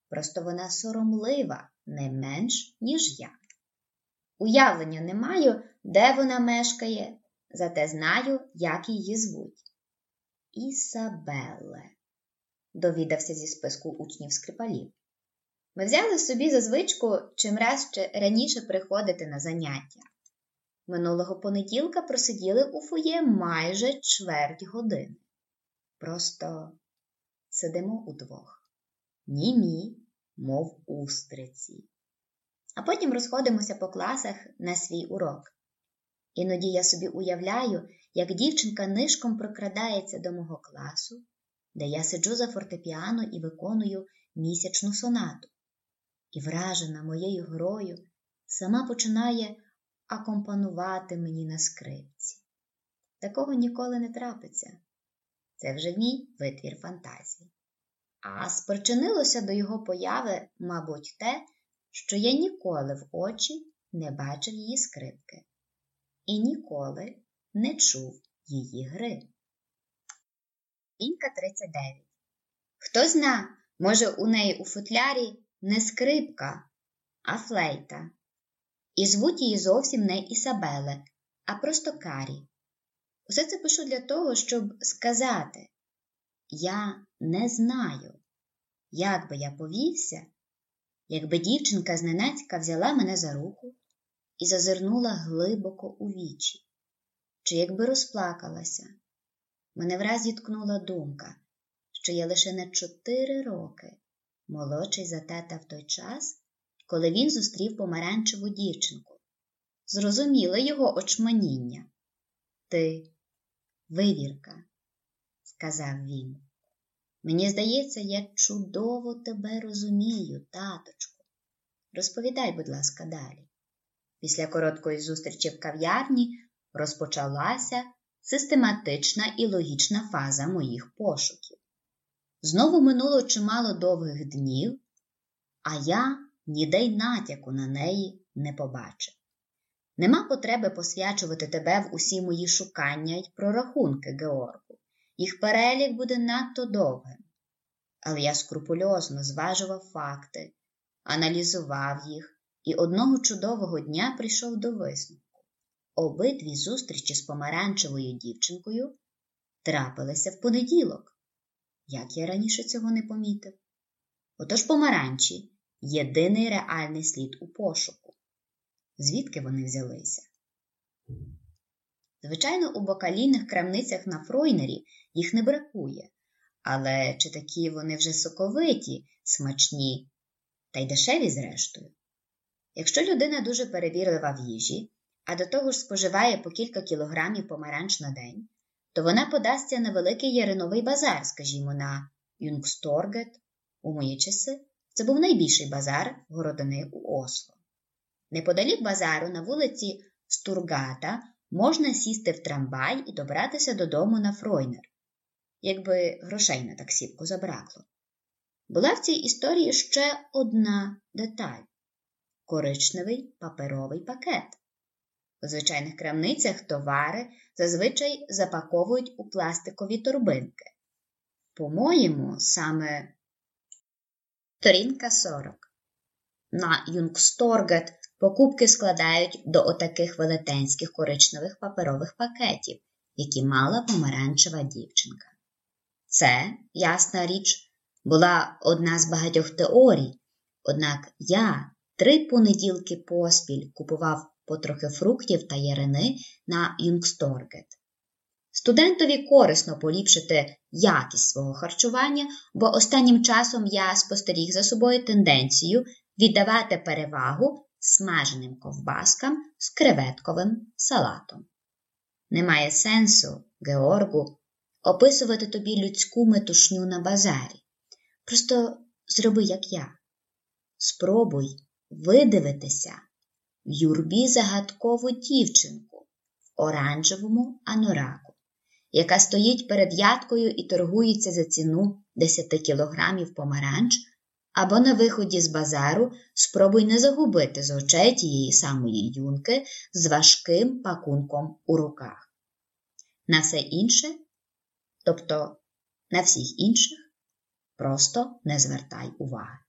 просто вона соромлива не менш, ніж я. Уявлення не маю, де вона мешкає, зате знаю, як її звуть. Ісабелле, довідався зі списку учнів Скрипалів. Ми взяли собі за звичку чимраз раніше приходити на заняття. Минулого понеділка просиділи у фоє майже чверть години. Просто сидимо удвох, німі, мов устриці. А потім розходимося по класах на свій урок. Іноді я собі уявляю, як дівчинка нишком прокрадається до мого класу, де я сиджу за фортепіано і виконую місячну сонату. І вражена моєю грою сама починає акомпанувати мені на скрипці. Такого ніколи не трапиться. Це вже мій витвір фантазії. А спричинилося до його появи, мабуть, те, що я ніколи в очі не бачив її скрипки і ніколи не чув її гри. Сторінка 39. Хто зна, може у неї у футлярі не скрипка, а флейта. І звуть її зовсім не Ісабеле, а просто Карі. Усе це пишу для того, щоб сказати, я не знаю, як би я повівся, якби дівчинка зненацька взяла мене за руку і зазирнула глибоко у вічі, чи якби розплакалася. Мене враз зіткнула думка, що я лише на 4 роки молодший за тата в той час, коли він зустрів помаранчеву дівчинку. Зрозуміло його очманіння. Ти вивірка, сказав він. Мені здається, я чудово тебе розумію, таточку. Розповідай, будь ласка, далі. Після короткої зустрічі в кав'ярні розпочалася систематична і логічна фаза моїх пошуків. Знову минуло чимало довгих днів, а я ніде й натяку на неї не побачив. Нема потреби посвячувати тебе в усі мої шукання й прорахунки, Георгу. Їх перелік буде надто довгим. Але я скрупульозно зважував факти, аналізував їх і одного чудового дня прийшов до висновку. Обидві зустрічі з помаранчевою дівчинкою трапилися в понеділок. Як я раніше цього не помітив? Отож помаранчі – єдиний реальний слід у пошуку. Звідки вони взялися? Звичайно, у бакалійних крамницях на Фройнері їх не бракує, але чи такі вони вже соковиті, смачні та й дешеві зрештою? Якщо людина дуже перевірлива в їжі, а до того ж споживає по кілька кілограмів помаранч на день, то вона подасться на великий яриновий базар, скажімо, на Юнгсторгет. У мої часи це був найбільший базар городини у Осло. Неподалік базару на вулиці Стургата можна сісти в трамвай і добратися додому на Фройнер, якби грошей на таксівку забракло. Була в цій історії ще одна деталь – коричневий паперовий пакет. У звичайних крамницях товари зазвичай запаковують у пластикові торбинки. По-моєму, саме сторінка 40. На Юнгсторгет покупки складають до отаких велетенських коричневих паперових пакетів, які мала помаранчева дівчинка. Це, ясна річ, була одна з багатьох теорій, однак я 3 понеділки поспіль купував потрохи фруктів та ярини на Юнгсторгет. Студентові корисно поліпшити якість свого харчування, бо останнім часом я спостеріг за собою тенденцію віддавати перевагу смаженим ковбаскам з креветковим салатом. Немає сенсу, Георгу, описувати тобі людську метушню на базарі. Просто зроби, як я. Спробуй видивитися в юрбі загадкову дівчинку в оранжевому анораку, яка стоїть перед ядкою і торгується за ціну 10 кілограмів помаранч, або на виході з базару спробуй не загубити з очей тієї самої юнки з важким пакунком у руках. На все інше, тобто на всіх інших, просто не звертай уваги.